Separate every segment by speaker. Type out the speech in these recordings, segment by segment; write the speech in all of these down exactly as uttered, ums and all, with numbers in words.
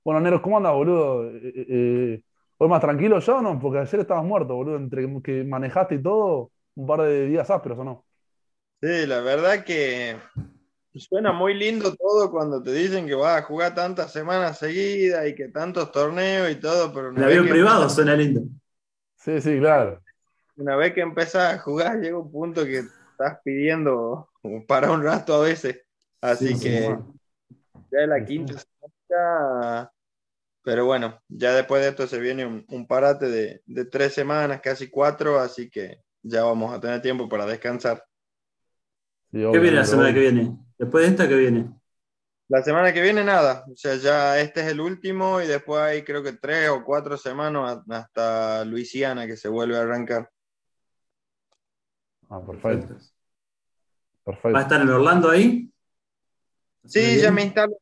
Speaker 1: Bueno, Nero, ¿cómo andas, boludo? Eh, eh, eh, ¿Hoy más tranquilo ya o no? Porque ayer estabas muerto, boludo, entre que manejaste y todo, un par de días ásperos, ¿o no?
Speaker 2: Sí, la verdad que suena muy lindo todo cuando te dicen que vas a jugar tantas semanas seguidas y que tantos torneos y todo, pero
Speaker 3: El
Speaker 2: una vez
Speaker 3: avión
Speaker 2: que empezás,
Speaker 3: privado suena lindo.
Speaker 1: Sí, sí, claro.
Speaker 2: una vez que empezás a jugar llega un punto que estás pidiendo para un rato a veces.
Speaker 3: Sí,
Speaker 2: Así
Speaker 1: No tengo
Speaker 2: que
Speaker 1: más.
Speaker 2: ya es la
Speaker 1: Sí, sí.
Speaker 2: quinta semana, pero bueno, ya después de esto se viene un, un parate de, de tres semanas, casi cuatro, así que ya vamos a tener tiempo para descansar.
Speaker 1: Sí,
Speaker 3: ¿Qué
Speaker 1: obvio,
Speaker 3: viene la
Speaker 1: Nero,
Speaker 3: semana que
Speaker 1: obvio.
Speaker 3: viene? Después de esta, ¿qué viene?
Speaker 2: La semana que viene nada, o sea, ya este es el último y después hay creo que tres o cuatro semanas a- hasta Luisiana que se vuelve a arrancar.
Speaker 1: Ah, perfecto,
Speaker 3: Perfecto. ¿Va a
Speaker 1: perfecto.
Speaker 3: estar en Orlando ahí? ¿La semana
Speaker 2: Sí,
Speaker 3: que
Speaker 2: ya me
Speaker 3: viene?
Speaker 2: instalo,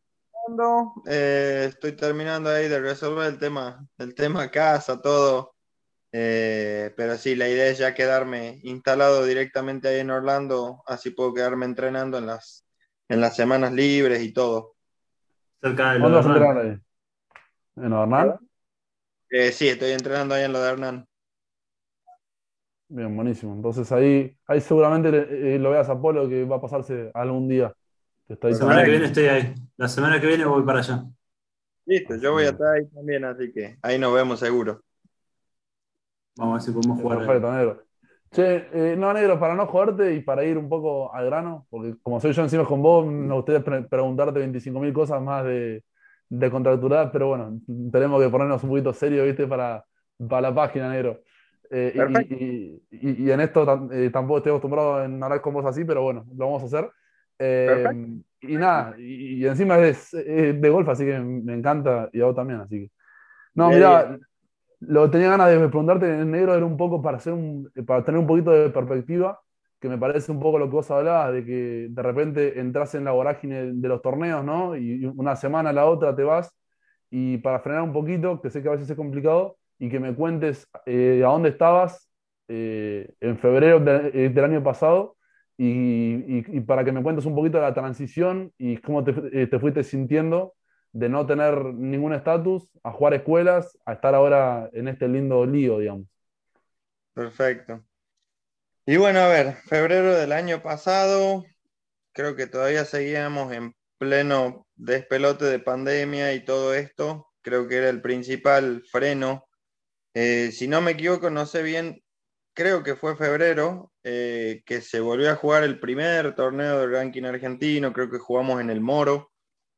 Speaker 2: eh, estoy terminando ahí de resolver el tema, el tema casa, todo, eh, pero sí, la idea es ya quedarme instalado directamente ahí en Orlando, así puedo quedarme entrenando en las, en las semanas libres y todo.
Speaker 3: Cerca de lo
Speaker 1: ¿Dónde
Speaker 3: de
Speaker 1: vas a entrenar
Speaker 3: Hernán.
Speaker 1: ahí? ¿En Hernán?
Speaker 2: Eh, sí, estoy entrenando ahí en lo de Hernán.
Speaker 1: Bien, buenísimo. Entonces ahí, ahí seguramente le- eh, lo veas a Polo que va a pasarse algún día. Que está
Speaker 3: La
Speaker 1: ahí
Speaker 3: semana que
Speaker 2: Perfecto.
Speaker 3: viene
Speaker 1: también.
Speaker 3: estoy ahí. La semana que viene voy para allá.
Speaker 2: Listo, yo
Speaker 1: Así
Speaker 2: voy a
Speaker 1: que,
Speaker 2: estar ahí también, así que ahí nos vemos seguro.
Speaker 3: Vamos a ver si podemos
Speaker 1: eh,
Speaker 3: jugar algo.
Speaker 1: perfecto, Negro. Che, eh, no, Negro, para no joderte y para ir un poco al grano, porque como soy yo encima con vos, me gustaría pre- preguntarte veinticinco mil cosas más de, de contracturar, pero bueno, tenemos que ponernos un poquito serios, ¿viste? Para, para la página, Negro. Eh, y,
Speaker 2: Perfecto,
Speaker 1: y- y- y en esto tam- eh, tampoco estoy acostumbrado en hablar con vos así, pero bueno, lo vamos a hacer. Eh,
Speaker 2: perfecto.
Speaker 1: y nada, y, y encima es, es de golf, así que me encanta, y a vos también, así que. No,
Speaker 2: De diez.
Speaker 1: mirá, lo que tenía ganas de preguntarte en negro era un poco para hacer un, para tener un poquito de perspectiva, que me parece un poco lo que vos hablabas, de que de repente entras en la vorágine de los torneos, ¿no? Y una semana a la otra te vas, y para frenar un poquito, que sé que a veces es complicado, y que me cuentes eh, a dónde estabas eh, en febrero de- eh, del año pasado, y, y- y para que me cuentes un poquito de la transición y cómo te, eh, te fuiste sintiendo de no tener ningún estatus, a jugar escuelas, a estar ahora en este lindo lío, digamos.
Speaker 2: Perfecto. Y bueno, a ver, febrero del año pasado, creo que todavía seguíamos en pleno despelote de pandemia y todo esto. Creo que era el principal freno. Eh, si no me equivoco, no sé bien, creo que fue febrero, eh, que se volvió a jugar el primer torneo del ranking argentino. Creo que jugamos en el Moro.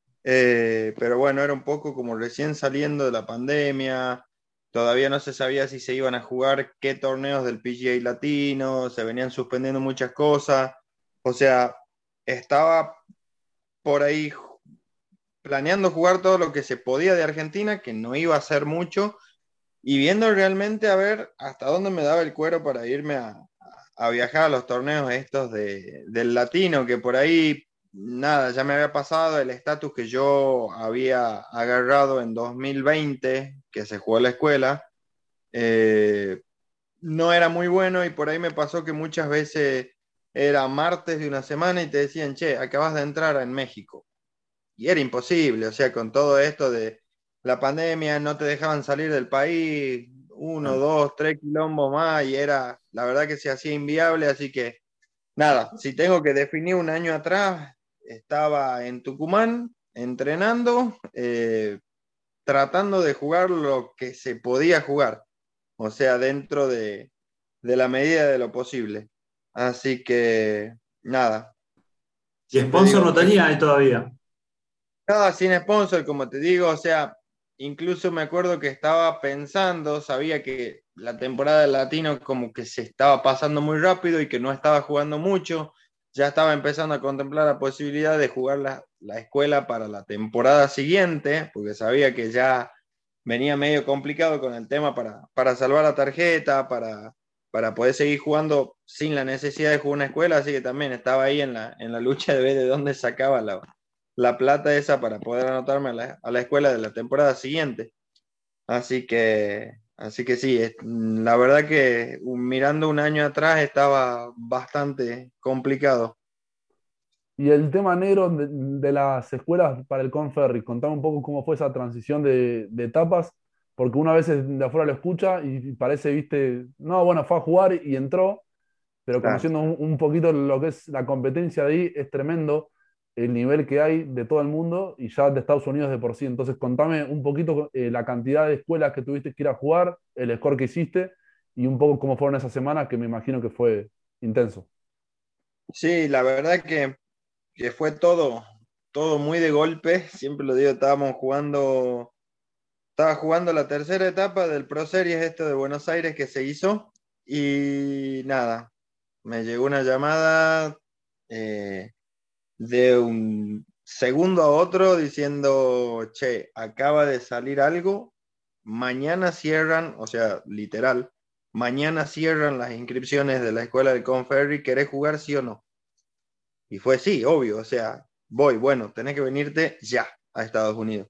Speaker 2: Eh, pero bueno, era un poco como recién saliendo de la pandemia, todavía no se sabía si se iban a jugar qué torneos del P G A Latino, se venían suspendiendo muchas cosas, o sea, estaba por ahí planeando jugar todo lo que se podía de Argentina, que no iba a ser mucho, y viendo realmente a ver hasta dónde me daba el cuero para irme a, a viajar a los torneos estos de, del latino, que por ahí, nada, ya me había pasado el estatus que yo había agarrado en dos mil veinte que se jugó en la escuela. Eh, no era muy bueno y por ahí me pasó que muchas veces era martes de una semana y te decían, che, acabas de entrar en México y era imposible, o sea, con todo esto de la pandemia, no te dejaban salir del país, uno,
Speaker 3: Claro.
Speaker 2: dos, tres quilombos más, y era, la verdad que se hacía inviable, así que nada, si tengo que definir un año atrás, estaba en Tucumán entrenando, eh, tratando de jugar lo que se podía jugar, o sea, dentro de, de la medida de lo posible. Así que nada,
Speaker 3: Y
Speaker 2: siempre
Speaker 3: sponsor
Speaker 2: digo,
Speaker 3: no tenía ahí todavía.
Speaker 2: estaba sin sponsor, como te digo, o sea, incluso me acuerdo que estaba pensando, sabía que la temporada del Latino como que se estaba pasando muy rápido y que no estaba jugando mucho, ya estaba empezando a contemplar la posibilidad de jugar la, la escuela para la temporada siguiente, porque sabía que ya venía medio complicado con el tema para, para salvar la tarjeta, para, para poder seguir jugando sin la necesidad de jugar una escuela, así que también estaba ahí en la, en la lucha de ver de dónde sacaba la, la plata esa para poder anotarme a la, a la escuela de la temporada siguiente. Así que, así que sí, es- la verdad que uh, mirando un año atrás estaba bastante complicado.
Speaker 1: Y el tema negro de, de las escuelas para el Conferry, contame un poco cómo fue esa transición de, de etapas, porque una vez de afuera lo escucha y parece, viste, no, bueno, fue a jugar y entró, pero
Speaker 2: Claro.
Speaker 1: conociendo un, un poquito lo que es la competencia de ahí, es tremendo el nivel que hay de todo el mundo y ya de Estados Unidos de por sí. Entonces, contame un poquito eh, la cantidad de escuelas que tuviste que ir a jugar, el score que hiciste y un poco cómo fueron esas semanas, que me imagino que fue intenso.
Speaker 2: Sí, la verdad que, que fue todo, todo muy de golpe. Siempre lo digo, estábamos jugando, estaba jugando la tercera etapa del Pro Series este de Buenos Aires que se hizo y nada, me llegó una llamada eh, de un segundo a otro diciendo, che, acaba de salir algo, mañana cierran, o sea, literal, mañana cierran las inscripciones de la escuela del Conferry, ¿querés jugar sí o no? Y fue sí, obvio, o sea, voy, bueno, tenés que venirte ya a Estados Unidos.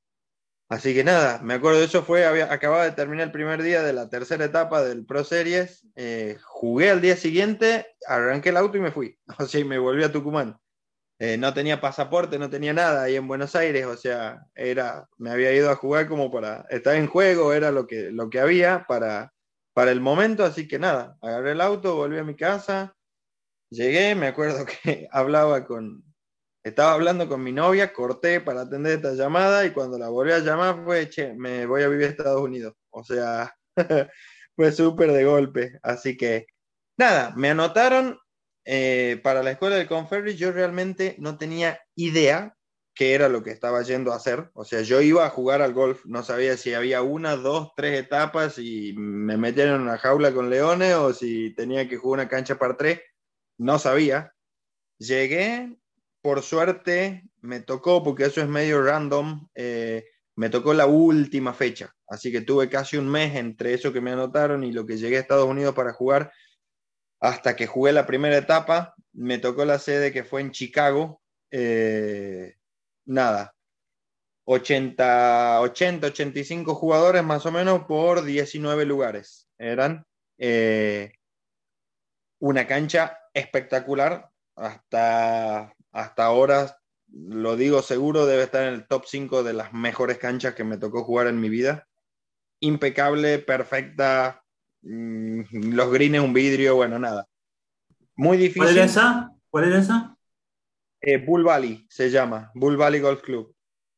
Speaker 2: Así que nada, me acuerdo de eso, fue, había, acababa de terminar el primer día de la tercera etapa del Pro Series, eh, jugué al día siguiente, arranqué el auto y me fui, o sea, y me volví a Tucumán. Eh, no tenía pasaporte, no tenía nada ahí en Buenos Aires, o sea, era, me había ido a jugar como para estar en juego, era lo que, lo que había para, para el momento, así que nada, agarré el auto, volví a mi casa, llegué, me acuerdo que hablaba con, estaba hablando con mi novia, corté para atender esta llamada y cuando la volví a llamar fue, che, me voy a vivir a Estados Unidos, o sea, fue súper de golpe, así que nada, me anotaron eh, para la escuela del Conferry. Yo realmente no tenía idea qué era lo que estaba yendo a hacer. O sea, yo iba a jugar al golf, no sabía si había una, dos, tres etapas y me metían en una jaula con leones o si tenía que jugar una cancha par tres. No sabía. Llegué, por suerte, me tocó, porque eso es medio random, eh, me tocó la última fecha. Así que tuve casi un mes entre eso que me anotaron y lo que llegué a Estados Unidos para jugar hasta que jugué la primera etapa. Me tocó la sede que fue en Chicago. Eh, nada, ochenta, ochenta, ochenta y cinco jugadores más o menos por diecinueve lugares. Eran eh, una cancha espectacular. Hasta, hasta ahora, lo digo seguro, debe estar en el top cinco de las mejores canchas que me tocó jugar en mi vida. Impecable, perfecta. Mm, los greens, un vidrio, bueno, nada. Muy
Speaker 3: ¿Cuál era
Speaker 2: difícil.
Speaker 3: esa? ¿Cuál era esa?
Speaker 2: Eh, Bull Valley se llama, Bull Valley Golf Club.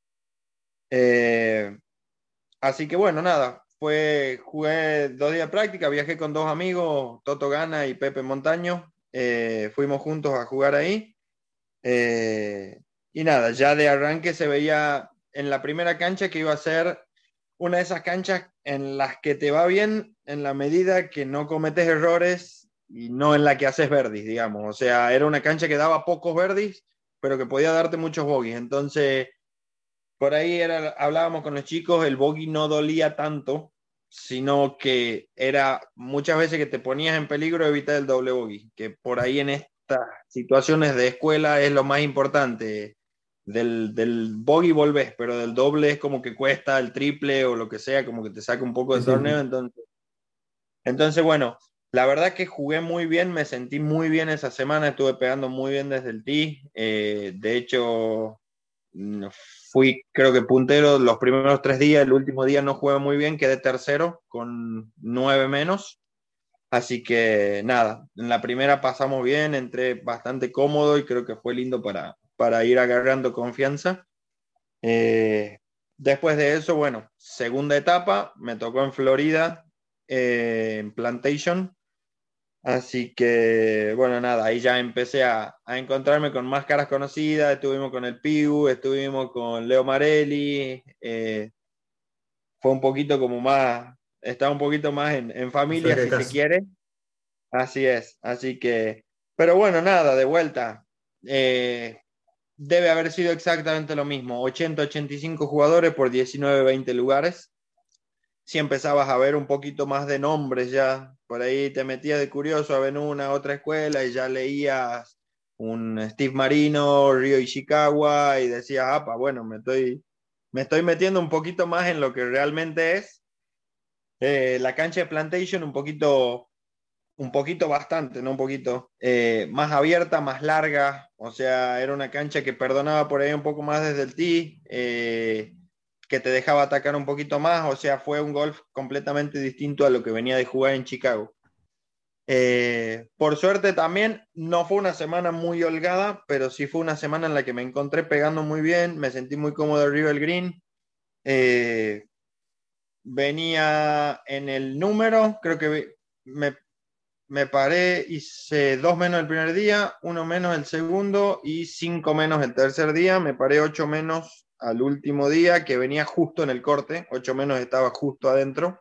Speaker 2: Eh, así que bueno, nada, fue, jugué dos días de práctica, viajé con dos amigos, Toto Gana y Pepe Montaño, eh, fuimos juntos a jugar ahí. Eh, y nada, ya de arranque se veía en la primera cancha que iba a ser una de esas canchas en las que te va bien en la medida que no cometes errores y no en la que haces verdis, digamos. O sea, era una cancha que daba pocos verdis, pero que podía darte muchos bogies. Entonces, por ahí era, hablábamos con los chicos, el bogey no dolía tanto, sino que era muchas veces que te ponías en peligro evitar el doble bogey, que por ahí en estas situaciones de escuela es lo más importante. Del, del bogey volvés, pero del doble es como que cuesta el triple o lo que sea, como que te saca un poco
Speaker 3: Sí,
Speaker 2: de
Speaker 3: sí,
Speaker 2: torneo.
Speaker 3: sí.
Speaker 2: Entonces, entonces bueno, la verdad que jugué muy bien, me sentí muy bien esa semana, estuve pegando muy bien desde el tee. Eh, de hecho, mm, fui creo que puntero los primeros tres días, el último día no jugué muy bien, quedé tercero con nueve menos. Así que nada, en la primera pasamos bien, entré bastante cómodo y creo que fue lindo para, para ir agarrando confianza. Eh, después de eso, bueno, segunda etapa, me tocó en Florida, eh, en Plantation. Así que, bueno, nada, ahí ya empecé a, a encontrarme con más caras conocidas. Estuvimos con el Piu, estuvimos con Leo Marelli. Eh, fue un poquito como más, estaba un poquito más en, en familia,
Speaker 3: Cerca de
Speaker 2: si se
Speaker 3: casa.
Speaker 2: quiere. Así es, así que, pero bueno, nada, de vuelta. Eh, debe haber sido exactamente lo mismo, ochenta, ochenta y cinco jugadores por diecinueve, veinte lugares. Si empezabas a ver un poquito más de nombres ya, por ahí te metías de curioso a ver una otra escuela y ya leías un Steve Marino, Ryo Ishikawa y decías, apa, bueno, me estoy, me estoy metiendo un poquito más en lo que realmente es. Eh, la cancha de Plantation un poquito un poquito bastante, no un poquito, eh, más abierta, más larga, o sea, era una cancha que perdonaba por ahí un poco más desde el tee, eh, que te dejaba atacar un poquito más, o sea, fue un golf completamente distinto a lo que venía de jugar en Chicago. Eh, por suerte también no fue una semana muy holgada, pero sí fue una semana en la que me encontré pegando muy bien, me sentí muy cómodo arriba del green. Eh, venía en el número, creo que me, me paré, hice dos menos el primer día, uno menos el segundo y cinco menos el tercer día. Me paré ocho menos al último día, que venía justo en el corte, ocho menos estaba justo adentro.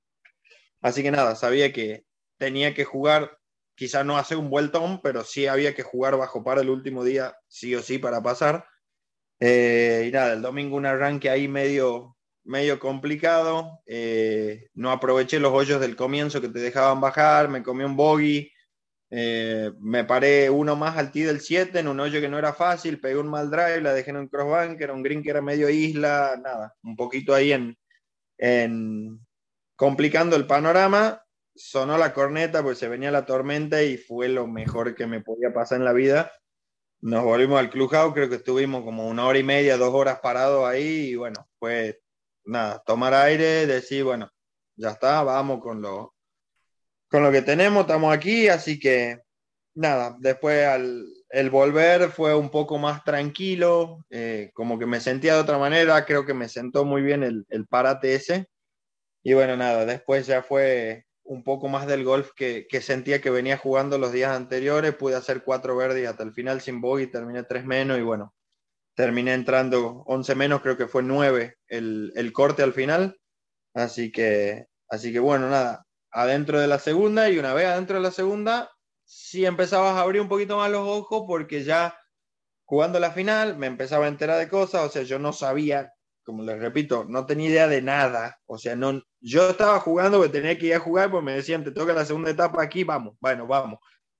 Speaker 2: Así que nada, sabía que tenía que jugar, quizá no hacer un vueltón, pero sí había que jugar bajo par el último día, sí o sí, para pasar. Eh, y nada, el domingo un arranque ahí medio, medio complicado. Eh, no aproveché los hoyos del comienzo que te dejaban bajar, me comí un bogey. Eh, me paré uno más al tee del siete en un hoyo que no era fácil, pegué un mal drive, la dejé en un crossbank, era un green que era medio isla, nada, un poquito ahí en, en complicando el panorama. Sonó la corneta porque se venía la tormenta y fue lo mejor que me podía pasar en la vida. Nos volvimos al clubhouse, creo que estuvimos como una hora y media, dos horas parados ahí y bueno, fue nada, tomar aire, decir, bueno, ya está, vamos con lo, con lo que tenemos, estamos aquí, así que nada, después al el volver fue un poco más tranquilo, eh, como que me sentía de otra manera, creo que me sentó muy bien el, el parate ese. Y bueno, nada, después ya fue un poco más del golf que, que sentía que venía jugando los días anteriores. Pude hacer cuatro verdes hasta el final sin bogey, terminé tres menos y bueno, terminé entrando once menos, creo que fue nueve el, el corte al final. Así que, así que bueno, nada, adentro de la segunda y una vez adentro de la segunda, sí empezabas a abrir un poquito más los ojos porque ya jugando la final me empezaba a enterar de cosas, o sea, yo no sabía, como les repito, no tenía idea de nada, o sea, no, yo estaba jugando porque tenía que ir a jugar, porque me decían, te toca la segunda etapa aquí, vamos, bueno, vamos,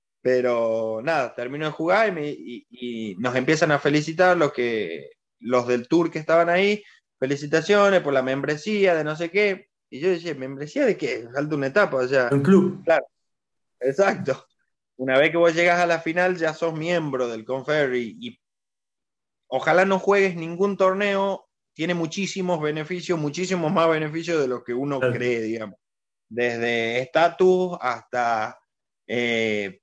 Speaker 2: pero nada, termino de jugar y, me, y, y nos empiezan a felicitar los, que, los del tour que estaban ahí, felicitaciones por la membresía de no sé qué, y yo decía, ¿membresía de qué? Falta una etapa, o sea,
Speaker 3: Un club.
Speaker 2: claro, exacto. Una vez que vos llegas a la final ya sos miembro del Conferry y ojalá no juegues ningún torneo, tiene muchísimos beneficios, muchísimos más beneficios de los que uno
Speaker 3: Claro.
Speaker 2: cree, digamos. Desde estatus hasta eh,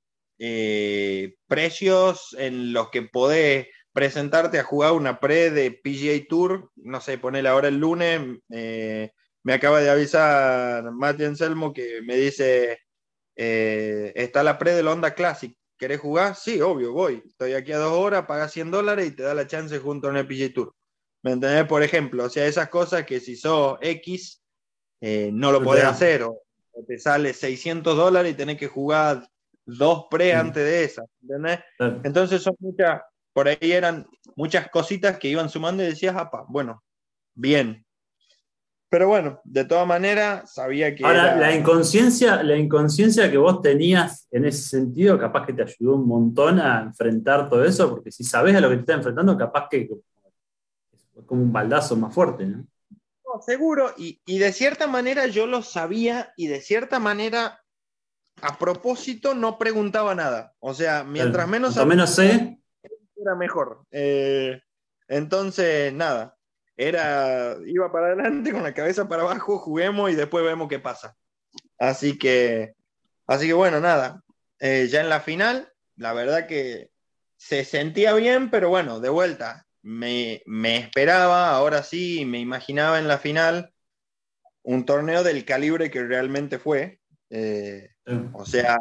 Speaker 2: eh, precios en los que podés presentarte a jugar una pre de P G A Tour, no sé, ponele ahora el lunes, eh, me acaba de avisar Mati Anselmo que me dice, eh, está la pre del Honda Classic, ¿querés jugar? Sí, obvio, voy. Estoy aquí a dos horas, pagas cien dólares y te da la chance junto a un P G A Tour. ¿Me entendés? Por ejemplo, o sea, esas cosas que si sos X, eh, no lo
Speaker 3: No te
Speaker 2: podés
Speaker 3: da.
Speaker 2: hacer, o, o te sale seiscientos dólares y tenés que jugar dos pre
Speaker 3: Sí.
Speaker 2: antes de esas, ¿entendés?
Speaker 3: Claro.
Speaker 2: Entonces son muchas, por ahí eran muchas cositas que iban sumando y decías, apa, bueno, bien. Pero bueno, de todas maneras, sabía que
Speaker 3: Ahora,
Speaker 2: era...
Speaker 3: la inconsciencia, la inconsciencia que vos tenías en ese sentido, capaz que te ayudó un montón a enfrentar todo eso, porque si sabés a lo que te estás enfrentando, capaz que es como un baldazo más fuerte, ¿no?
Speaker 2: No, seguro, y, y de cierta manera yo lo sabía y de cierta manera a propósito no preguntaba nada. O sea, mientras menos
Speaker 3: Cuanto menos sé,
Speaker 2: era mejor. Eh, entonces, nada, era, iba para adelante con la cabeza para abajo, juguemos y después vemos qué pasa. Así que, así que bueno, nada, eh, ya en la final, la verdad que se sentía bien, pero bueno, de vuelta, me, me esperaba, ahora sí, me imaginaba en la final un torneo del calibre que realmente fue. Eh,
Speaker 3: eh,
Speaker 2: o sea,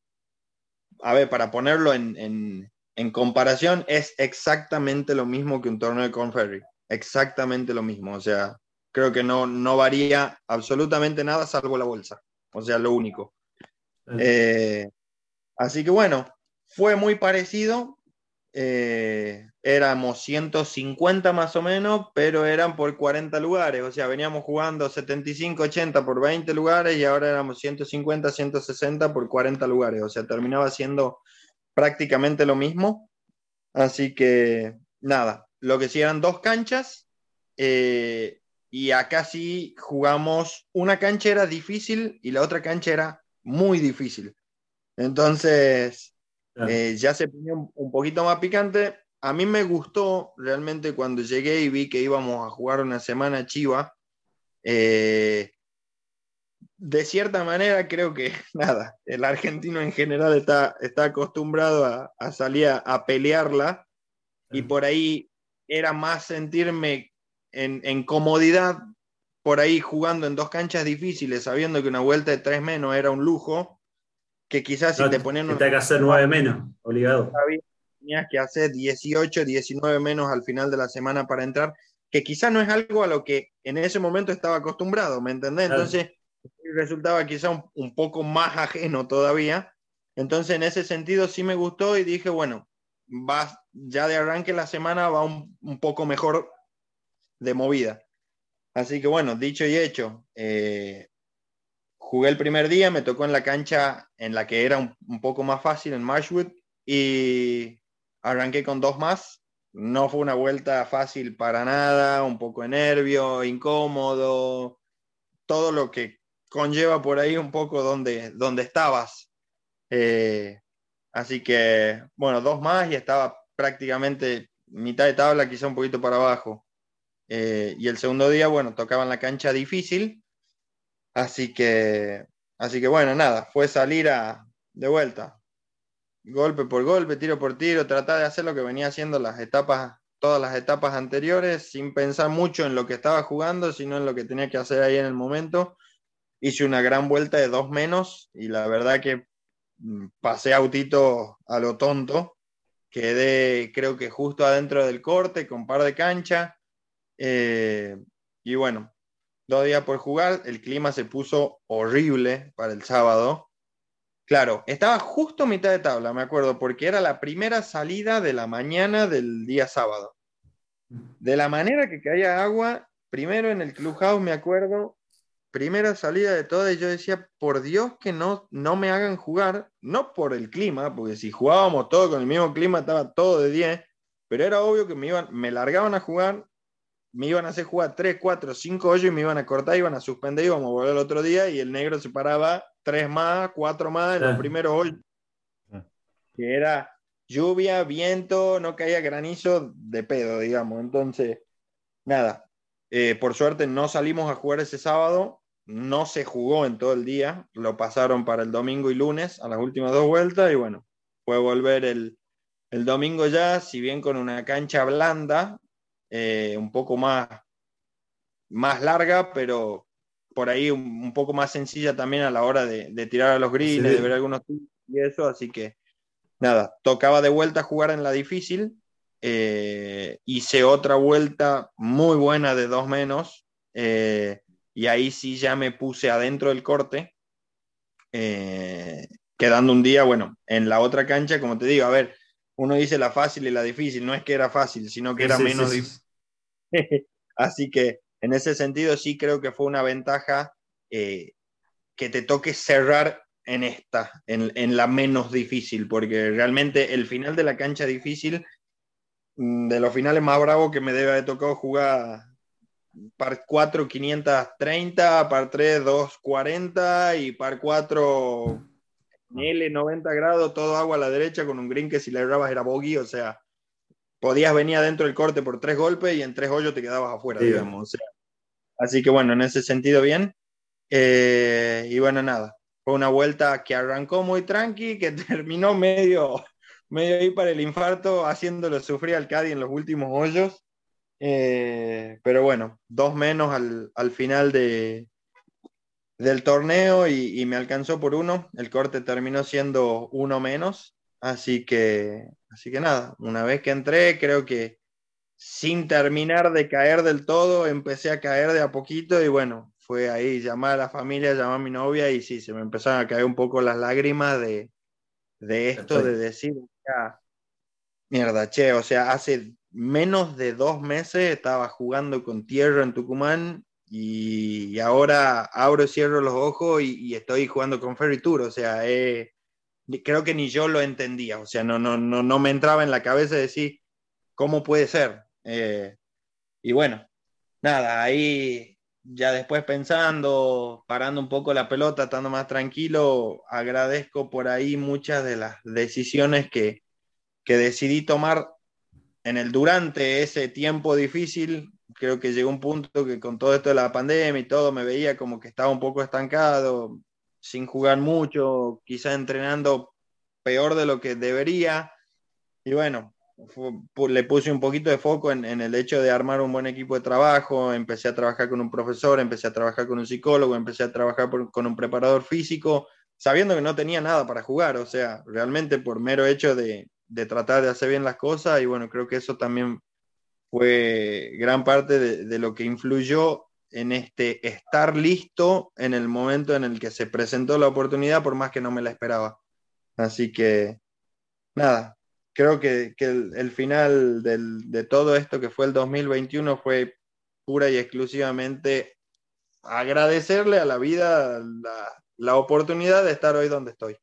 Speaker 2: a ver, para ponerlo en, en, en comparación, es exactamente lo mismo que un torneo de Corn Ferry. Exactamente lo mismo. O sea, creo que no, no varía absolutamente nada salvo la bolsa. O sea, lo único.
Speaker 3: eh,
Speaker 2: Eh, así que bueno, fue muy parecido. Eh, éramos ciento cincuenta más o menos, pero eran por cuarenta lugares. O sea, veníamos jugando setenta y cinco ochenta por veinte lugares y ahora éramos ciento cincuenta ciento sesenta por cuarenta lugares. O sea, terminaba siendo prácticamente lo mismo. Así que nada, lo que sí eran dos canchas. Eh, y acá sí jugamos, una cancha era difícil y la otra cancha era muy difícil. Entonces,
Speaker 3: Claro.
Speaker 2: eh, ya se ponía un, un poquito más picante. A mí me gustó realmente cuando llegué y vi que íbamos a jugar una semana chiva. Eh, de cierta manera, creo que nada, el argentino en general está, está acostumbrado a, a salir a, a pelearla y por ahí era más sentirme en, en comodidad por ahí jugando en dos canchas difíciles, sabiendo que una vuelta de tres menos era un lujo, que quizás si
Speaker 3: No,
Speaker 2: te
Speaker 3: que
Speaker 2: ponían
Speaker 3: te
Speaker 2: una
Speaker 3: hay que hacer nueve menos, obligado.
Speaker 2: tenías que hacer dieciocho, diecinueve menos al final de la semana para entrar, que quizás no es algo a lo que en ese momento estaba acostumbrado, ¿me entendés?
Speaker 3: Claro.
Speaker 2: Entonces resultaba quizá un, un poco más ajeno todavía. Entonces en ese sentido sí me gustó y dije, bueno, va, ya de arranque la semana va un, un poco mejor de movida. Así que bueno, dicho y hecho, eh, jugué el primer día, me tocó en la cancha en la que era un, un poco más fácil, en Marshwood, y arranqué con dos más. No fue una vuelta fácil para nada, un poco de nervio, incómodo, todo lo que conlleva por ahí un poco donde, donde estabas. Eh, así que, bueno, dos más y estaba prácticamente mitad de tabla, quizá un poquito para abajo. Eh, y el segundo día, bueno, tocaba en la cancha difícil, así que, así que bueno, nada, fue salir a, de vuelta, golpe por golpe, tiro por tiro, tratar de hacer lo que venía haciendo las etapas, todas las etapas anteriores, sin pensar mucho en lo que estaba jugando, sino en lo que tenía que hacer ahí en el momento. Hice una gran vuelta de dos menos y la verdad que mm, pasé autito a lo tonto, quedé creo que justo adentro del corte con par de cancha, eh, y bueno, dos días por jugar, el clima se puso horrible para el sábado. Claro, estaba justo mitad de tabla, me acuerdo, porque era la primera salida de la mañana del día sábado. De la manera que caía agua, primero en el clubhouse, me acuerdo, primera salida de todas, y yo decía, por Dios que no, no me hagan jugar, no por el clima, porque si jugábamos todo con el mismo clima, estaba todo de diez, pero era obvio que me, iban, me largaban a jugar, me iban a hacer jugar tres, cuatro, cinco hoyos y me iban a cortar, iban a suspender, íbamos a volver el otro día y el negro se paraba tres más, cuatro más en los
Speaker 3: Claro.
Speaker 2: primeros hoyos, que era lluvia, viento, no caía granizo de pedo, digamos. Entonces, nada, eh, por suerte no salimos a jugar ese sábado, no se jugó en todo el día, lo pasaron para el domingo y lunes a las últimas dos vueltas y bueno, fue volver el, el domingo ya, si bien con una cancha blanda, eh, un poco más, más larga, pero por ahí un, un, poco más sencilla también a la hora de, de tirar a los greens, de ver
Speaker 3: Sí.
Speaker 2: algunos tiros y eso, así que nada, tocaba de vuelta jugar en la difícil, eh, hice otra vuelta muy buena de dos menos, eh, y ahí sí ya me puse adentro del corte, eh, quedando un día, bueno, en la otra cancha, como te digo, a ver, uno dice la fácil y la difícil, no es que era fácil, sino que
Speaker 3: Sí,
Speaker 2: era
Speaker 3: sí, sí,
Speaker 2: menos
Speaker 3: sí.
Speaker 2: difícil. Así que en ese sentido sí creo que fue una ventaja, eh, que te toque cerrar en esta, en, en, la menos difícil, porque realmente el final de la cancha difícil, de los finales más bravos que me debe haber tocado jugar, par cuatro quinientos treinta, par tres doscientos cuarenta y par cuatro L noventa grados, todo agua a la derecha con un green que si le errabas era bogey, o sea, podías venir adentro del corte por tres golpes y en tres hoyos te quedabas afuera,
Speaker 3: Sí.
Speaker 2: digamos. O sea, así que bueno, en ese sentido bien. Eh, y bueno, nada, fue una vuelta que arrancó muy tranqui, que terminó medio, medio ahí para el infarto, haciéndolo sufrir al Caddy en los últimos hoyos. Eh, pero bueno, dos menos al, al final de, del torneo y, y me alcanzó por uno. El corte terminó siendo uno menos. Así que, así que nada, una vez que entré, creo que sin terminar de caer del todo, empecé a caer de a poquito y bueno, fue ahí llamar a la familia, llamar a mi novia y sí, se me empezaron a caer un poco las lágrimas de, de esto, de decir, ya, mierda, che, o sea, hace menos de dos meses estaba jugando con tierra en Tucumán y, y ahora abro y cierro los ojos y, y estoy jugando con Ferry Tour, o sea, eh, creo que ni yo lo entendía, o sea, no, no, no, no me entraba en la cabeza decir, ¿cómo puede ser? Eh, y bueno, nada, ahí ya después pensando, parando un poco la pelota, estando más tranquilo, agradezco por ahí muchas de las decisiones que, que decidí tomar en el durante ese tiempo difícil. Creo que llegó un punto que con todo esto de la pandemia y todo me veía como que estaba un poco estancado, sin jugar mucho, quizás entrenando peor de lo que debería. Y bueno, fue, le puse un poquito de foco en, en el hecho de armar un buen equipo de trabajo. Empecé a trabajar con un profesor, empecé a trabajar con un psicólogo, empecé a trabajar por, con un preparador físico, sabiendo que no tenía nada para jugar, o sea, realmente por mero hecho de, de tratar de hacer bien las cosas. Y bueno, creo que eso también fue gran parte de, de lo que influyó en este estar listo en el momento en el que se presentó la oportunidad, por más que no me la esperaba. Así que, nada, creo que, que el, el final del, de todo esto que fue el dos mil veintiuno fue pura y exclusivamente agradecerle a la vida la, la oportunidad de estar hoy donde estoy.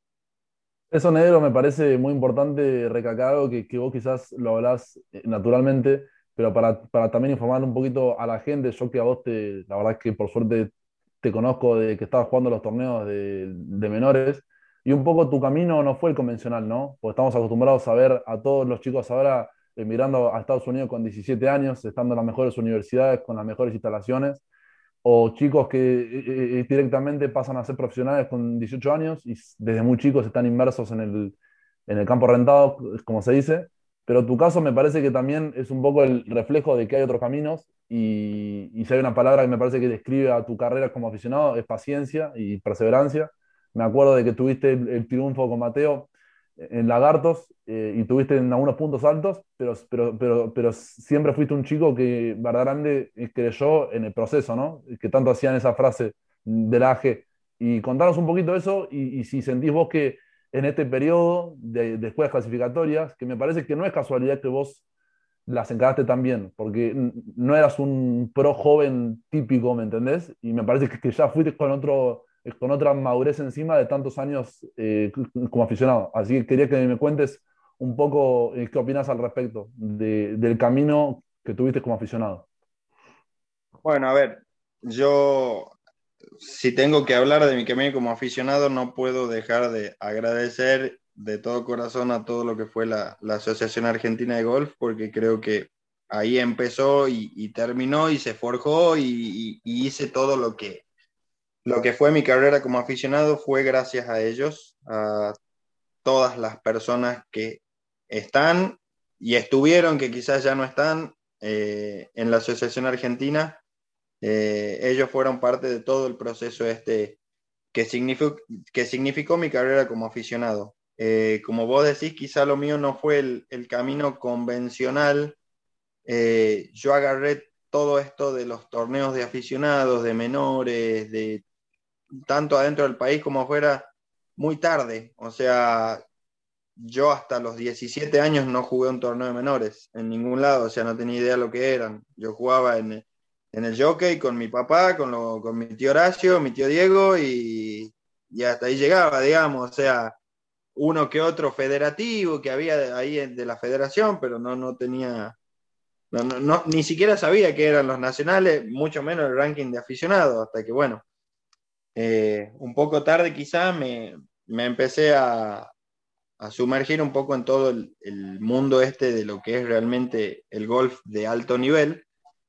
Speaker 1: Eso, negro, me parece muy importante recalcar algo que, que vos quizás lo hablás eh, naturalmente, pero para, para también informar un poquito a la gente, yo que a vos te, la verdad es que por suerte te conozco de que estabas jugando los torneos de, de menores, y un poco tu camino no fue el convencional, ¿no? Porque estamos acostumbrados a ver a todos los chicos ahora emigrando a Estados Unidos con diecisiete años, estando en las mejores universidades, con las mejores instalaciones, o chicos que eh, eh, directamente pasan a ser profesionales con dieciocho años y s- desde muy chicos están inmersos en el, en el campo rentado, como se dice. Pero tu caso me parece que también es un poco el reflejo de que hay otros caminos y, y si hay una palabra que me parece que describe a tu carrera como aficionado es paciencia y perseverancia. Me acuerdo de que tuviste el, el triunfo con Mateo en Lagartos eh, y tuviste en algunos puntos altos, pero, pero, pero, pero siempre fuiste un chico que verdaderamente creyó en el proceso, ¿no? Que tanto hacían esa frase del A G. Y contanos un poquito eso y, y si sentís vos que en este periodo de, de escuelas clasificatorias, que me parece que no es casualidad que vos las encaraste tan bien, porque no eras un pro joven típico, ¿me entendés? Y me parece que, que ya fuiste con otro, con otra madurez encima de tantos años eh, como aficionado. Así que quería que me cuentes un poco eh, qué opinas al respecto de, del camino que tuviste como aficionado.
Speaker 2: Bueno, a ver, yo si tengo que hablar de mi camino como aficionado, no puedo dejar de agradecer de todo corazón a todo lo que fue la, la Asociación Argentina de Golf, porque creo que ahí empezó y, y terminó y se forjó y, y, y hice todo lo que, lo que fue mi carrera como aficionado fue gracias a ellos, a todas las personas que están y estuvieron, que quizás ya no están eh, en la Asociación Argentina. Eh, ellos fueron parte de todo el proceso este que significó, que significó mi carrera como aficionado. Eh, como vos decís, quizá lo mío no fue el, el camino convencional. Eh, yo agarré todo esto de los torneos de aficionados, de menores, de tanto adentro del país como afuera, muy tarde. O sea, yo hasta los diecisiete años no jugué un torneo de menores en ningún lado, o sea, no tenía idea de lo que eran. Yo jugaba en, en el jockey con mi papá, con, lo, con mi tío Horacio, mi tío Diego, y, y hasta ahí llegaba, digamos, o sea, uno que otro federativo que había ahí de la federación, pero no, no tenía, no, no, no, ni siquiera sabía que eran los nacionales, mucho menos el ranking de aficionados, hasta que, bueno, eh, un poco tarde quizá me, me empecé a, a sumergir un poco en todo el, el, mundo este de lo que es realmente el golf de alto nivel.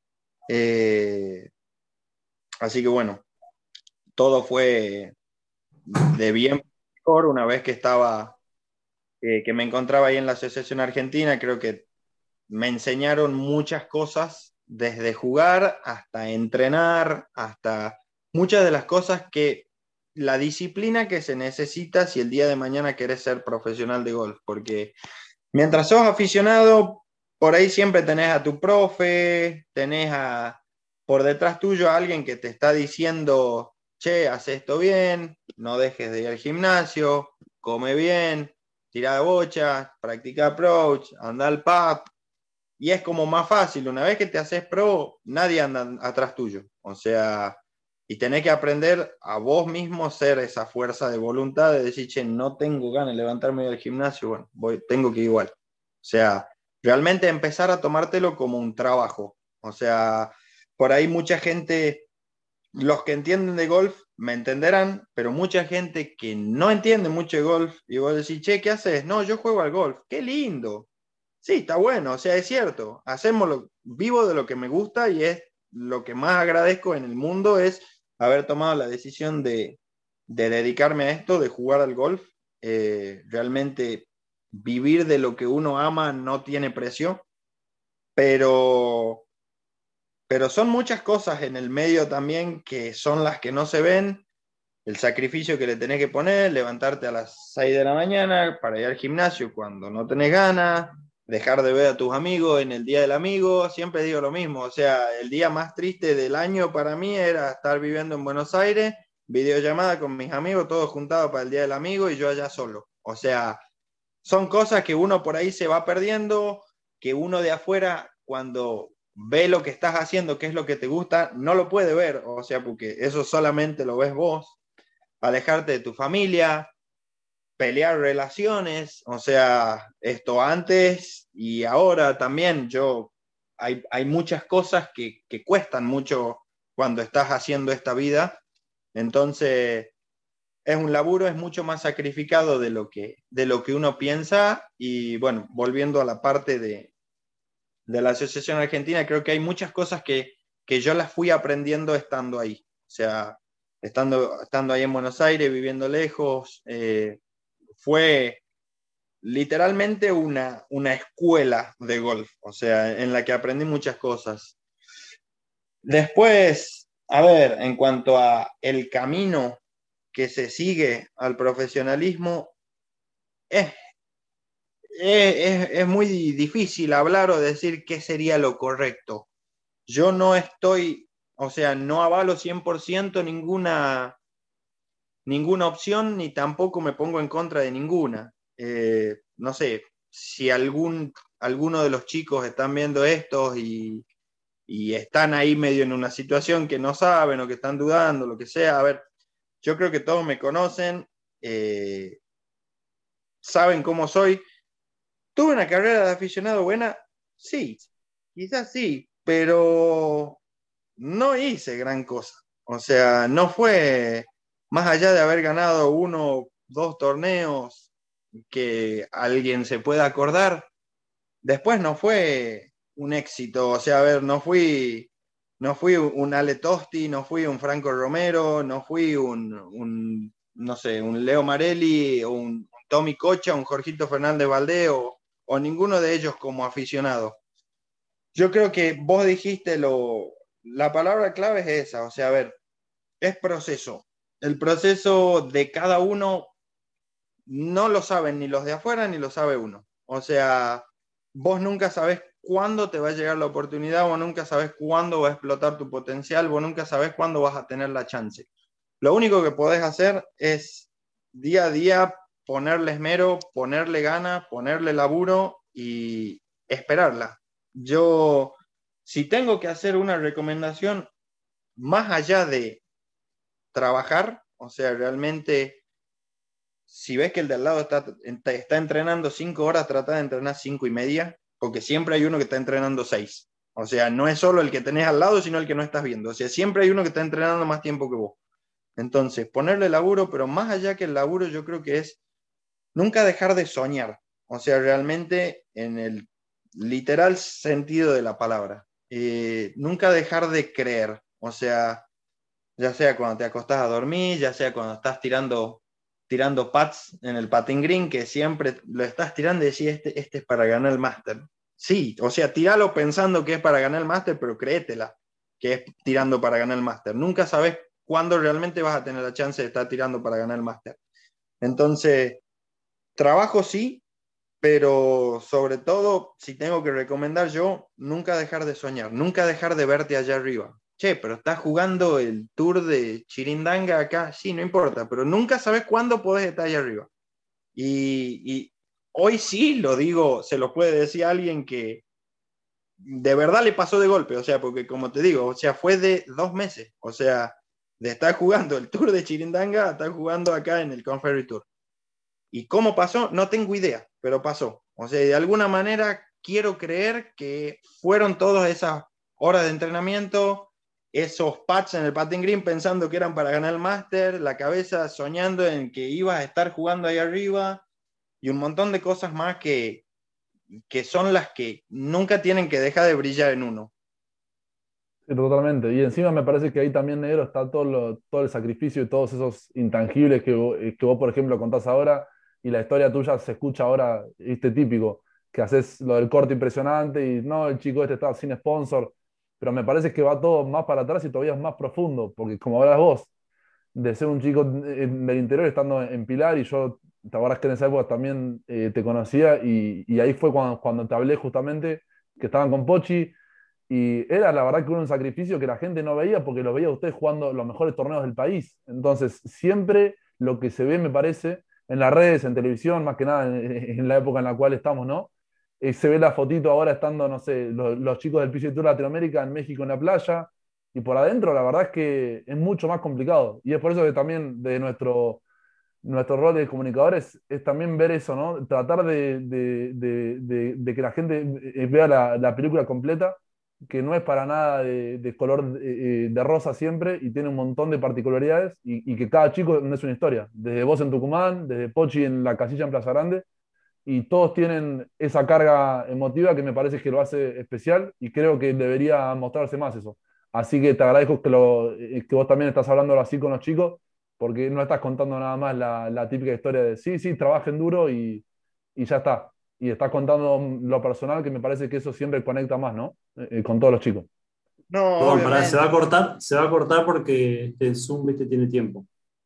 Speaker 2: Eh, así que bueno, todo fue de bien mejor una vez que estaba, eh, que me encontraba ahí en la Asociación Argentina. Creo que me enseñaron muchas cosas, desde jugar hasta entrenar, hasta muchas de las cosas que la disciplina que se necesita si el día de mañana querés ser profesional de golf, porque mientras sos aficionado, por ahí siempre tenés a tu profe, tenés a, por detrás tuyo a alguien que te está diciendo, che, haz esto bien, no dejes de ir al gimnasio, come bien, tira de bocha, practica approach, anda al pub, y es como más fácil. Una vez que te haces pro, nadie anda atrás tuyo. O sea, y tenés que aprender a vos mismo ser esa fuerza de voluntad de decir, che, no tengo ganas de levantarme del gimnasio, bueno, voy, tengo que ir igual. O sea, realmente empezar a tomártelo como un trabajo. O sea, por ahí mucha gente, los que entienden de golf me entenderán, pero mucha gente que no entiende mucho de golf, y vos decís, che, ¿qué haces? No, yo juego al golf. ¡Qué lindo! Sí, está bueno, o sea, es cierto, hacemos lo, vivo de lo que me gusta y es lo que más agradezco en el mundo es haber tomado la decisión de, de dedicarme a esto, de jugar al golf. Eh, realmente vivir de lo que uno ama no tiene precio, pero, pero son muchas cosas en el medio también que son las que no se ven. El sacrificio que le tenés que poner, levantarte a las seis de la mañana para ir al gimnasio cuando no tenés ganas, dejar de ver a tus amigos en el día del amigo, siempre digo lo mismo, o sea, el día más triste del año para mí era estar viviendo en Buenos Aires, videollamada con mis amigos, todos juntados para el día del amigo y yo allá solo. O sea, son cosas que uno por ahí se va perdiendo, que uno de afuera cuando ve lo que estás haciendo, qué es lo que te gusta, no lo puede ver, o sea, porque eso solamente lo ves vos, alejarte de tu familia, pelear relaciones, o sea, esto antes y ahora también, yo, hay, hay muchas cosas que, que cuestan mucho cuando estás haciendo esta vida, entonces es un laburo, es mucho más sacrificado de lo que, de lo que uno piensa, y bueno, volviendo a la parte de, de la Asociación Argentina, creo que hay muchas cosas que, que yo las fui aprendiendo estando ahí, o sea, estando, estando ahí en Buenos Aires, viviendo lejos, eh, fue literalmente una, una escuela de golf, o sea, en la que aprendí muchas cosas. Después, a ver, en cuanto a el camino que se sigue al profesionalismo, es, es, es muy difícil hablar o decir qué sería lo correcto. Yo no estoy, o sea, no avalo cien por ciento ninguna... ninguna opción, ni tampoco me pongo en contra de ninguna. Eh, no sé, si algún, alguno de los chicos están viendo esto y, y están ahí medio en una situación que no saben o que están dudando, lo que sea, a ver, yo creo que todos me conocen, eh, saben cómo soy. ¿Tuve una carrera de aficionado buena? Sí, quizás sí, pero no hice gran cosa. O sea, no fue... más allá de haber ganado uno, dos torneos que alguien se pueda acordar, después no fue un éxito. O sea, a ver, no fui, no fui un Ale Tosti, no fui un Franco Romero, no fui un, un no sé, un Leo Marelli, o un, un Tommy Cocha, un Jorgito Fernández Valdés, o, o ninguno de ellos como aficionado. Yo creo que vos dijiste lo, la palabra clave es esa, o sea, a ver, es proceso. El proceso de cada uno no lo saben ni los de afuera ni lo sabe uno. O sea, vos nunca sabés cuándo te va a llegar la oportunidad, vos nunca sabés cuándo va a explotar tu potencial, vos nunca sabés cuándo vas a tener la chance. Lo único que podés hacer es día a día ponerle esmero, ponerle gana, ponerle laburo y esperarla. Yo, si tengo que hacer una recomendación, más allá de trabajar, o sea, realmente, si ves que el de al lado está, está entrenando cinco horas, trata de entrenar cinco y media, porque siempre hay uno que está entrenando seis. O sea, no es solo el que tenés al lado, sino el que no estás viendo. O sea, siempre hay uno que está entrenando más tiempo que vos. Entonces, ponerle laburo, pero más allá que el laburo, yo creo que es nunca dejar de soñar. O sea, realmente en el literal sentido de la palabra. Eh, nunca dejar de creer. O sea, ya sea cuando te acostás a dormir, ya sea cuando estás tirando, tirando pads en el patín green, que siempre lo estás tirando y decís, este, este es para ganar el máster. Sí, o sea, tiralo pensando que es para ganar el máster, pero créetela que es tirando para ganar el máster. Nunca sabes cuándo realmente vas a tener la chance de estar tirando para ganar el máster. Entonces, trabajo sí, pero sobre todo, si tengo que recomendar yo, nunca dejar de soñar, nunca dejar de verte allá arriba. Che, pero estás jugando el Tour de Chirindanga acá, sí, no importa, pero nunca sabes cuándo podés estar allá arriba. Y, y hoy sí lo digo, se lo puede decir a alguien que de verdad le pasó de golpe, o sea, porque como te digo, o sea, fue de dos meses, o sea, de estar jugando el Tour de Chirindanga a estar jugando acá en el Conferry Tour. ¿Y cómo pasó? No tengo idea, pero pasó. O sea, de alguna manera quiero creer que fueron todas esas horas de entrenamiento, esos pads en el patín green pensando que eran para ganar el máster, la cabeza soñando en que ibas a estar jugando ahí arriba y un montón de cosas más que, que son las que nunca tienen que dejar de brillar en uno.
Speaker 1: Sí, totalmente. Y encima me parece que ahí también, negro, está todo, lo- todo el sacrificio y todos esos intangibles que, vo- eh, que vos, por ejemplo, contás ahora y la historia tuya se escucha ahora, este típico, que haces lo del corte impresionante y no, el chico este está sin sponsor, pero me parece que va todo más para atrás y todavía es más profundo, porque como hablas vos, de ser un chico eh, del interior estando en Pilar y yo, te acuerdas que en esa época también eh, te conocía y, y ahí fue cuando, cuando te hablé justamente que estaban con Pochi y era la verdad que era un sacrificio que la gente no veía porque lo veía a ustedes jugando los mejores torneos del país. Entonces, siempre lo que se ve, me parece, en las redes, en televisión, más que nada en, en la época en la cual estamos, ¿no? Eh, se ve la fotito ahora estando, no sé, los, los chicos del P G A Tour Latinoamérica en México en la playa, y por adentro la verdad es que es mucho más complicado. Y es por eso que también de nuestro, nuestro rol de comunicadores es también ver eso, ¿no? Tratar de, de, de, de, de que la gente eh, vea la, la película completa, que no es para nada de, de color eh, de rosa siempre y tiene un montón de particularidades y, y que cada chico es una historia. Desde vos en Tucumán, desde Pochi en la casilla en Plaza Grande, y todos tienen esa carga emotiva que me parece que lo hace especial y creo que debería mostrarse más eso. Así que te agradezco que, lo, eh, que vos también estás hablando así con los chicos, porque no estás contando nada más la, la típica historia de sí, sí, trabajen duro y, y ya está. Y estás contando lo personal, que me parece que eso siempre conecta más, ¿no? Eh, eh, con todos los chicos.
Speaker 2: No,
Speaker 3: Perdón, pará, se va
Speaker 2: obviamente.
Speaker 3: a cortar, se va a cortar porque este Zoom, viste, tiene tiempo.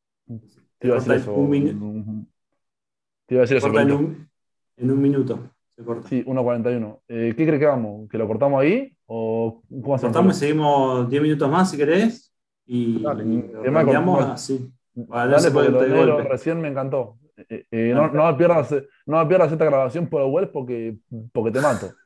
Speaker 1: Te
Speaker 3: Se
Speaker 1: iba a decir
Speaker 3: corta en
Speaker 1: eso.
Speaker 3: un minuto.
Speaker 1: mm, Te iba a decir
Speaker 3: Se
Speaker 1: eso,
Speaker 3: corta en
Speaker 1: Colito.
Speaker 3: un, en un minuto. Se corta.
Speaker 1: Sí, uno cuarenta y uno. Eh, ¿qué crees que hagamos? ¿Que lo cortamos ahí? ¿O cómo hacemos,
Speaker 3: Cortamos y
Speaker 1: Colo?
Speaker 3: seguimos diez minutos más si querés.
Speaker 2: Dale.
Speaker 3: Y
Speaker 1: Mm,
Speaker 3: lo
Speaker 1: tema cor-
Speaker 3: redondeamos
Speaker 1: no,
Speaker 3: así. Para no
Speaker 1: dale,
Speaker 3: se
Speaker 1: porque lo
Speaker 3: corte
Speaker 1: de
Speaker 3: de
Speaker 1: negro
Speaker 3: golpe.
Speaker 1: recién me encantó. Eh, eh, no,
Speaker 3: Dale.
Speaker 1: no me pierdas, no me pierdas esta grabación por el web porque, porque te mato.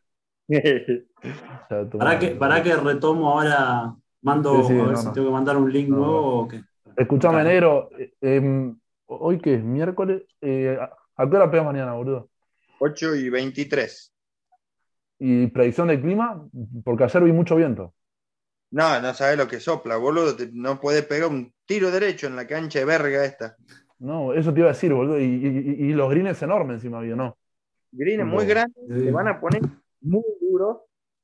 Speaker 1: Ya, tu
Speaker 3: Para que,
Speaker 1: madre,
Speaker 3: para
Speaker 1: boludo.
Speaker 3: que retomo ahora,
Speaker 1: Sí, sí,
Speaker 3: mando a ver
Speaker 1: no,
Speaker 3: si
Speaker 1: no.
Speaker 3: tengo que mandar un link
Speaker 1: No, no.
Speaker 3: nuevo o qué.
Speaker 1: Escuchame,
Speaker 3: Contame.
Speaker 1: negro. eh, em, ¿hoy qué es? ¿Miércoles? Eh, ¿a a qué hora pegas mañana, boludo?
Speaker 2: ocho y veintitrés.
Speaker 1: ¿Y predicción del clima? Porque ayer vi mucho viento.
Speaker 2: No, no sabes lo que sopla, boludo. Te- no puedes pegar un tiro derecho en la cancha de verga esta.
Speaker 1: No, eso te iba a decir, boludo. Y, y- y- y los greens enormes encima, había, ¿no?
Speaker 2: Green es muy
Speaker 1: Tipo.
Speaker 2: grande, se van a poner muy duros.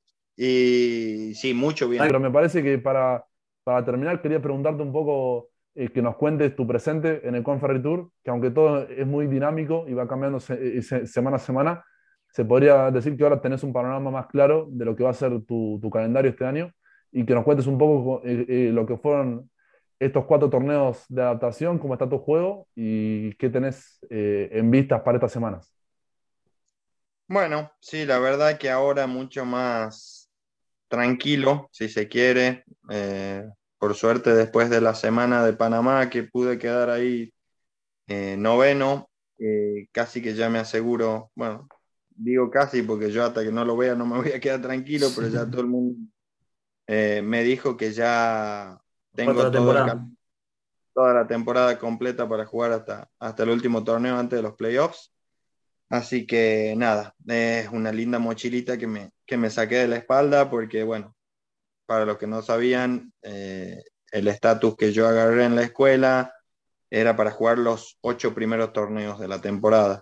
Speaker 2: Y sí, mucho
Speaker 1: Pero
Speaker 2: viento.
Speaker 1: me parece que para, para terminar quería preguntarte un poco, eh, que nos cuentes tu presente en el Conferry Tour, que aunque todo es muy dinámico y va cambiando se- eh, se- semana a semana, se podría decir que ahora tenés un panorama más claro de lo que va a ser tu, tu calendario este año y que nos cuentes un poco eh, eh, lo que fueron estos cuatro torneos de adaptación, cómo está tu juego y qué tenés eh, en vistas para estas semanas.
Speaker 2: Bueno, sí, la verdad que ahora mucho más tranquilo, si se quiere. Eh, por suerte, después de la semana de Panamá, que pude quedar ahí eh, noveno, eh, casi que ya me aseguro, bueno, digo casi porque yo hasta que no lo vea no me voy a quedar tranquilo, pero ya todo el mundo eh, me dijo que ya
Speaker 3: Para
Speaker 2: tengo
Speaker 3: la
Speaker 2: todo el
Speaker 3: temporada.
Speaker 2: cal- toda la temporada completa para jugar hasta, hasta el último torneo antes de los playoffs. Así que nada, es una linda mochilita que me, que me saqué de la espalda porque, bueno, para los que no sabían, eh, el estatus que yo agarré en la escuela era para jugar los ocho primeros torneos de la temporada.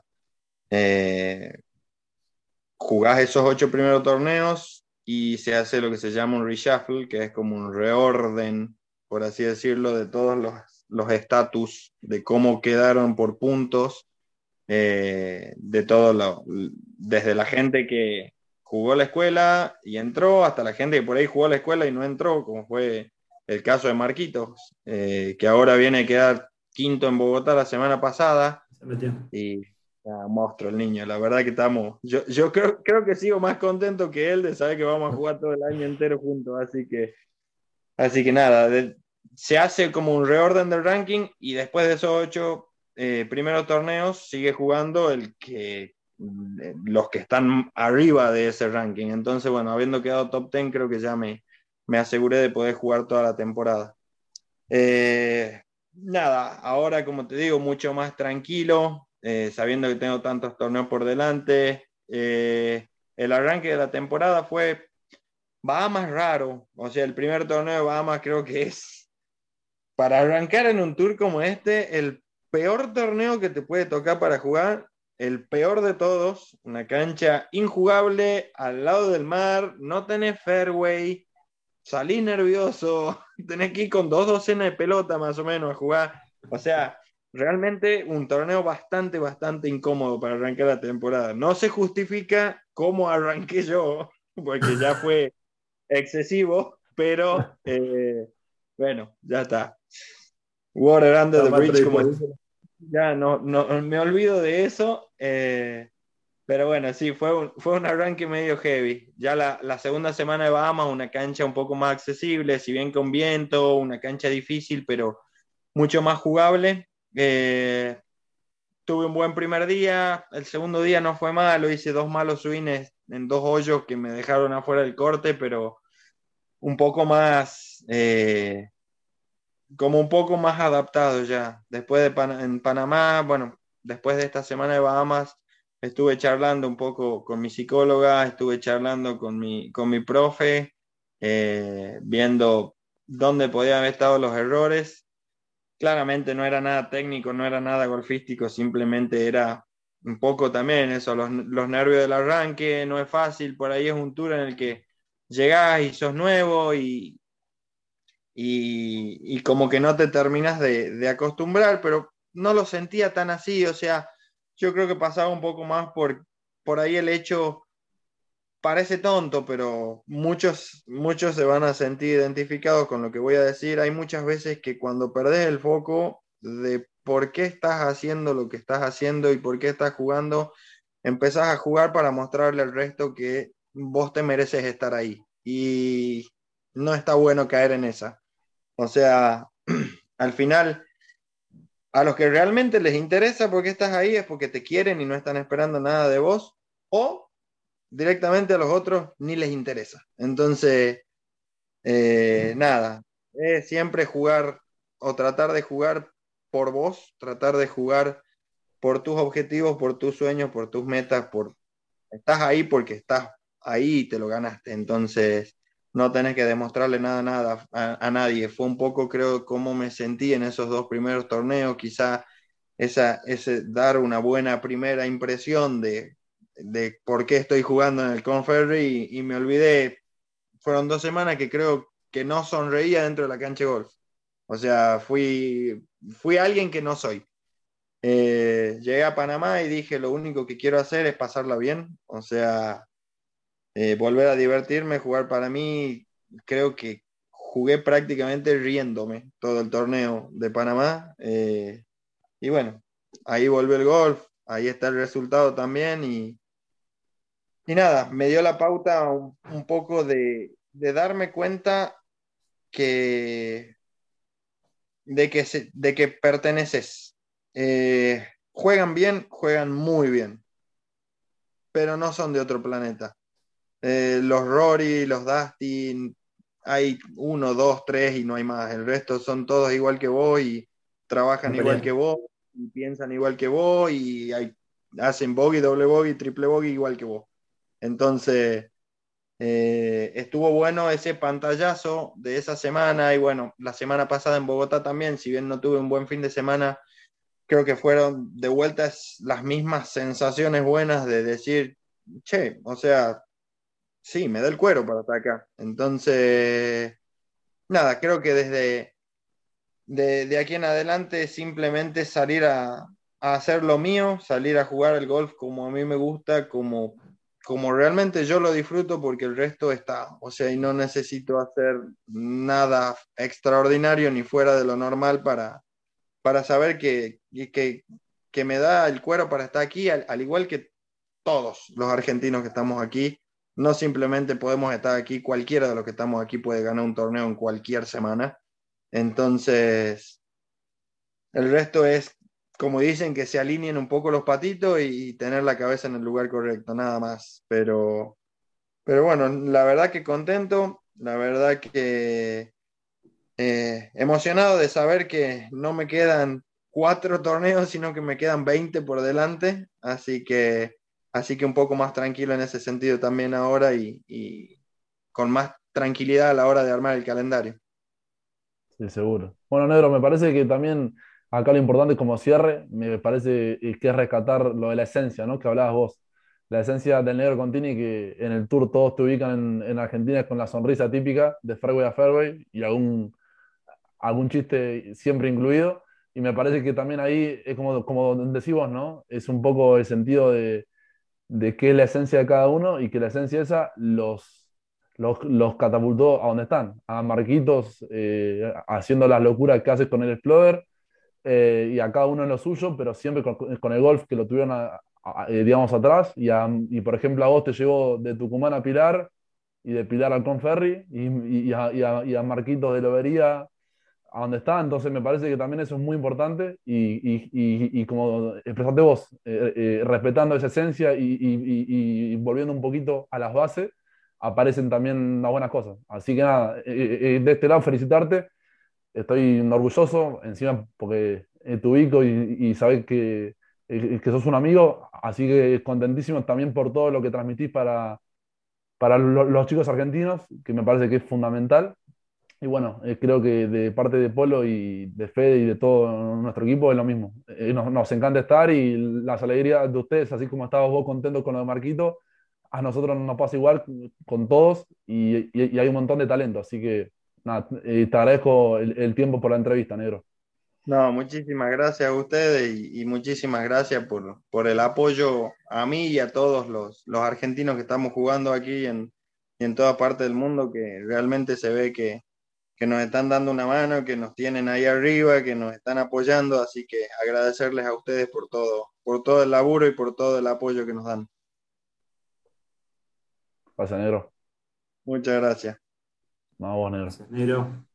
Speaker 2: Eh, Jugás esos ocho primeros torneos y se hace lo que se llama un reshuffle, que es como un reorden, por así decirlo, de todos los los estatus, de cómo quedaron por puntos, eh, de todo lo, desde la gente que jugó la escuela y entró, hasta la gente que por ahí jugó la escuela y no entró, como fue el caso de Marquitos, eh, que ahora viene a quedar quinto en Bogotá la semana pasada,
Speaker 3: Se metió.
Speaker 2: y ah, monstruo el niño, la verdad que estamos, yo, yo creo, creo que sigo más contento que él de saber que vamos a jugar todo el año entero juntos, así que, así que nada, de, se hace como un reorden del ranking y después de esos ocho eh, primeros torneos sigue jugando el que los que están arriba de ese ranking. Entonces, bueno, habiendo quedado top diez, creo que ya me, me aseguré de poder jugar toda la temporada. Eh, nada, ahora como te digo, mucho más tranquilo, eh, sabiendo que tengo tantos torneos por delante. Eh, el arranque de la temporada fue Bahamas raro, o sea, el primer torneo de Bahamas creo que es, para arrancar en un tour como este, el peor torneo que te puede tocar para jugar, el peor de todos, una cancha injugable, al lado del mar, no tenés fairway, salís nervioso, tenés que ir con dos docenas de pelota más o menos a jugar, o sea, realmente un torneo bastante, bastante incómodo para arrancar la temporada. No se justifica cómo arranqué yo, porque ya fue excesivo, pero eh, bueno, ya está. Water under the bridge, como dicen. Ya no, no me olvido de eso. Eh, pero bueno, sí, fue un, fue un arranque medio heavy. Ya la, la segunda semana de Bahamas, una cancha un poco más accesible, si bien con viento, una cancha difícil, pero mucho más jugable. Eh, tuve un buen primer día, el segundo día no fue malo, hice dos malos swings en dos hoyos que me dejaron afuera del corte, pero un poco más, eh, como un poco más adaptado ya. Después de Pan en Panamá, bueno, después de esta semana de Bahamas, estuve charlando un poco con mi psicóloga, estuve charlando con mi, con mi profe, eh, viendo dónde podían haber estado los errores. Claramente no era nada técnico, no era nada golfístico, simplemente era un poco también eso, los, los nervios del arranque, no es fácil, por ahí es un tour en el que llegás y sos nuevo y, y, y como que no te terminas de, de acostumbrar, pero no lo sentía tan así, o sea, yo creo que pasaba un poco más por, por ahí el hecho, parece tonto, pero muchos, muchos se van a sentir identificados con lo que voy a decir. Hay muchas veces que cuando perdés el foco de por qué estás haciendo lo que estás haciendo y por qué estás jugando, empezás a jugar para mostrarle al resto que vos te mereces estar ahí. Y no está bueno caer en esa. O sea, al final, a los que realmente les interesa por qué estás ahí es porque te quieren y no están esperando nada de vos, o directamente a los otros ni les interesa. Entonces, eh, nada, es siempre jugar o tratar de jugar por vos, tratar de jugar por tus objetivos, por tus sueños, por tus metas, por estás ahí porque estás ahí y te lo ganaste. Entonces, no tenés que demostrarle nada, nada a, a nadie. Fue un poco, creo, cómo me sentí en esos dos primeros torneos, quizá esa, ese dar una buena primera impresión de, de por qué estoy jugando en el Korn Ferry y, y me olvidé. Fueron dos semanas que creo que no sonreía dentro de la cancha de golf. O sea, fui, fui alguien que no soy. Eh, llegué a Panamá y dije, lo único que quiero hacer es pasarla bien. O sea, eh, volver a divertirme, jugar para mí. Creo que jugué prácticamente riéndome todo el torneo de Panamá. Eh, y bueno, ahí volvió el golf, ahí está el resultado también. Y, y nada, me dio la pauta un, un poco de, de darme cuenta que, de que, se, de que perteneces. Eh, juegan bien, juegan muy bien, pero no son de otro planeta. Eh, los Rory, los Dustin, hay uno, dos, tres y no hay más. El resto son todos igual que vos y trabajan igual que vos y piensan igual que vos y hay, hacen bogey, doble bogey, triple bogey igual que vos. Entonces, eh, estuvo bueno ese pantallazo de esa semana y bueno, la semana pasada en Bogotá también, si bien no tuve un buen fin de semana, creo que fueron de vuelta las mismas sensaciones buenas de decir, che, o sea, sí, me da el cuero para estar acá. Entonces, nada, creo que desde de, de aquí en adelante simplemente salir a, a hacer lo mío, salir a jugar el golf como a mí me gusta, como, como realmente yo lo disfruto porque el resto está, o sea, y no necesito hacer nada extraordinario ni fuera de lo normal para, para saber que, que, que me da el cuero para estar aquí, al, al igual que todos los argentinos que estamos aquí. No simplemente podemos estar aquí, cualquiera de los que estamos aquí puede ganar un torneo en cualquier semana. Entonces, el resto es, como dicen, que se alineen un poco los patitos y tener la cabeza en el lugar correcto, nada más. Pero, pero bueno, la verdad que contento, la verdad que eh, emocionado de saber que no me quedan cuatro torneos, sino que me quedan veinte por delante. Así que, así que un poco más tranquilo en ese sentido también ahora y, y, con más tranquilidad a la hora de armar el calendario.
Speaker 1: Sí, seguro. Bueno, Negro, me parece que también acá lo importante como cierre, me parece eh, que es rescatar lo de la esencia, ¿no? Que hablabas vos. La esencia del Negro Contini, que en el tour todos te ubican en, en Argentina con la sonrisa típica de fairway a fairway y algún, algún chiste siempre incluido. Y me parece que también ahí es como, como decís vos, ¿no? Es un poco el sentido de, de qué es la esencia de cada uno y que la esencia esa los, los, los catapultó a donde están. A Marquitos eh, haciendo las locuras que hace con el Explorer eh, y a cada uno en lo suyo, pero siempre con, con el golf que lo tuvieron, a- a- eh, digamos, atrás. Y, a- y, por ejemplo, a vos te llevó de Tucumán a Pilar y de Pilar al Conferri y, y, y a, y a- y a Marquitos de Lobería a donde está. Entonces me parece que también eso es muy importante y, y, y, y como expresaste vos, eh, eh, respetando esa esencia y, y, y, y volviendo un poquito a las bases, aparecen también unas buenas cosas. Así que nada, eh, eh, de este lado felicitarte, estoy orgulloso encima porque eh, te ubico y, y sabés que, eh, que sos un amigo, así que contentísimo también por todo lo que transmitís para, para lo- los chicos argentinos, que me parece que es fundamental. Y bueno, eh, creo que de parte de Polo y de Fede y de todo nuestro equipo es lo mismo. Eh, nos, nos encanta estar y las alegrías de ustedes, así como estabas vos contento con lo de Marquito, a nosotros nos pasa igual con todos y, y- y hay un montón de talento. Así que nada, eh, te agradezco el, el tiempo por la entrevista, negro.
Speaker 2: No, muchísimas gracias a ustedes y, y muchísimas gracias por, por el apoyo a mí y a todos los, los argentinos que estamos jugando aquí en, y en toda parte del mundo, que realmente se ve que, que nos están dando una mano, que nos tienen ahí arriba, que nos están apoyando, así que agradecerles a ustedes por todo, por todo el laburo y por todo el apoyo que nos dan.
Speaker 1: Pasa, negro.
Speaker 2: Muchas gracias.
Speaker 1: Vamos, negro.
Speaker 3: Gracias, negro.